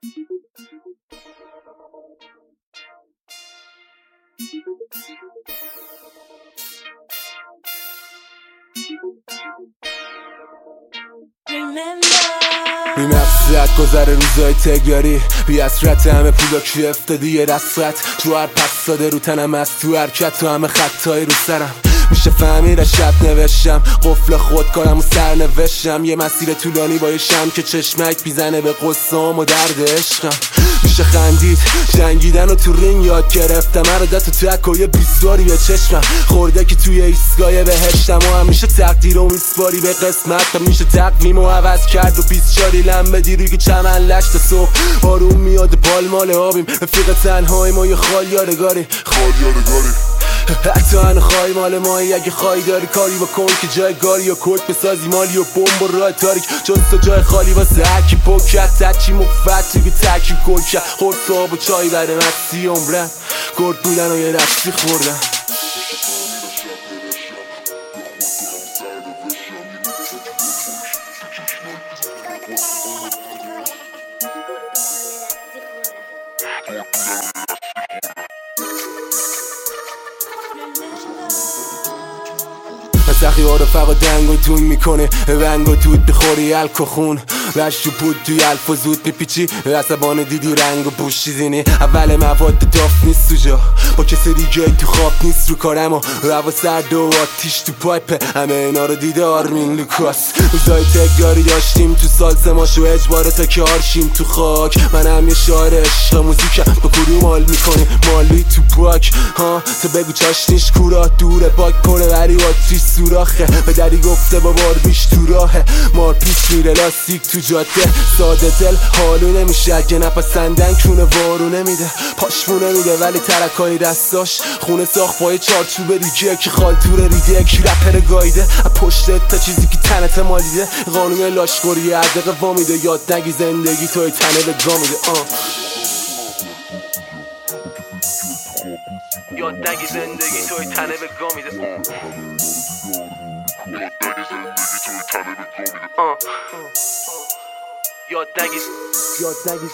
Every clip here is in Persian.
بی مقصد گذره روزای تگراری، بی حسرت همه پولا کی افتادی یه رسرت تو هر پس ساده رو تنم از تو حرکت تو همه خطایی رو سرم میشه فهمید از شب نوشتم قفل خودکارم و سر نوشتم یه مسیر طولانی با یه شم که چشمک بیزنه به قصام و درد عشقم میشه خندید جنگیدن و تو رینگ یاد گرفتم عرادت و تک و یه بیسواری به چشمم خورده که توی ایستگاه بهشتم و همیشه تقدیر و میسپاری به قسمت تا میشه تقویم و عوض کرد و 24 لم بدی روی که چمن لشت صبح آروم میاد پال مال آبیم رفیق تنهایی ما یه خال یادگاری حتی هنو خواهی مال مایی اگه خواهی داری کاری بکن که جای گاری یا کک بسازی مالی و بمب و راه تاریک چون تو جای خالی واسه هکی پوکت تچی مفت توی تکی گل کرد خورد آب و چای بره مستی عمرم گرد بودن و یه رفتی خوردم سخی ها رفقا دنگ و دون میکنه رنگ و دود بخوری الک و خون رشت و پود توی الف و زود میپیچی عصبانه دیدی رنگ و پوشی زینی اول مواد داف نیست تو جا با کسی دیگه تو خواب نیست رو کارم و هوا سرد و آتیش تو پایپه همه اینا رو دیده آرمین لوکاس روزای تگراری داشتیم تو سال سماش و اجباره تا که آرشیم تو خاک منم یه شاعر عشق موزیکم با کدوم حال میکنی مالی تو پاک ها تو بگو چاشنیش کورا دوره پاک کنه ولی آتیش سوراخه به دری گفته با بار بیش تو راهه مار پیش میره لاستیک تو جاده ساده دل حالو نمیشه اگه نپسندن کونه وارو نمیده پاشمونه میده ولی ترکای دستاش خونه ساخت با یه چارچوب دیگه که خالتوره ریده کی رپر گایده پشت تا چیزی که تنت مالیده قانون لاشخوری عدق وامیده یاد نگی زندگی توی تنه به گامیده یاد نگی زندگی توی تنه به گامیده یاد نگی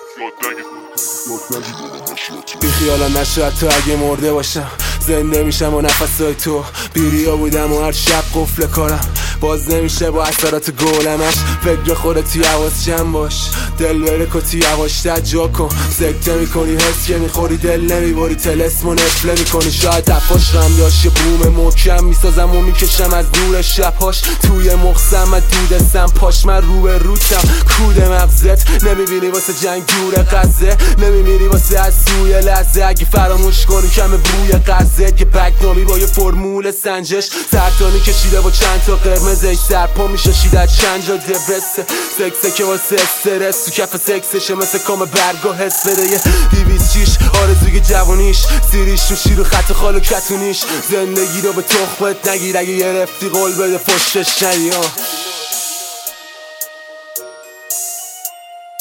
بی خیالم نشد تو اگه مرده باشم زنده میشم و نفسای تو بیریا بودم و هر شب قفل کارم باز نمیشه با اثرات گولمش فکر خودت یواش جمع باش دل بره کتی یواش جا کن سکته میکنی حس که میخوری دل نمیباری تلسم و نفله میکنی شاید دفاش غم داشت یه بوم محکم میسازم و میکشم از دور شبهاش توی مخزم من دودستم پاش من رو به روتم کود مغزت نمیبینی واسه جنگ دور قزه نمیمیری واسه از سوی لحظه اگه فراموش کنی کم بوی قزه که بکنامی با یه فرمول سنجش سرطانی کشیده با چند تا قرمزش سرپا میشه شیده چند جا دبرسه سکسه که واسه استرس تو کف سکسشه مثل کام برگا حس بده یه 206 آرزوی جوانیش سیریش میشی رو خط خال و کتونیش زندگی رو به تخمت نگیر اگه یه رفتی قول بده فشتش ندی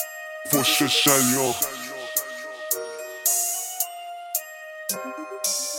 فشتش ندی